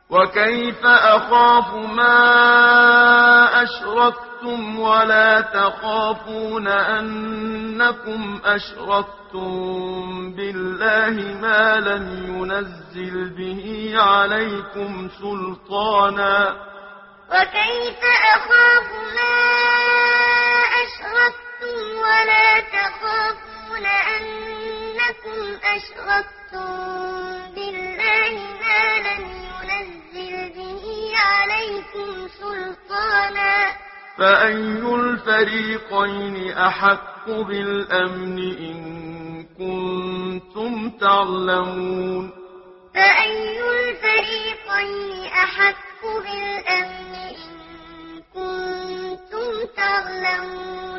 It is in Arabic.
وكيف أخاف ما أشركتم ولا تخافون أنكم أشركتم بالله ما لم ينزل به عليكم سلطانا. وكيف أخاف ما أشركتم ولا تخافون أنكم أشركتم بالله ما لم ينزل به عليكم سلطانا. فأي الفريقين أحق بالأمن إن كنتم تعلمون. فأي الفريقين أحق بالأمن إن كنتم تعلمون.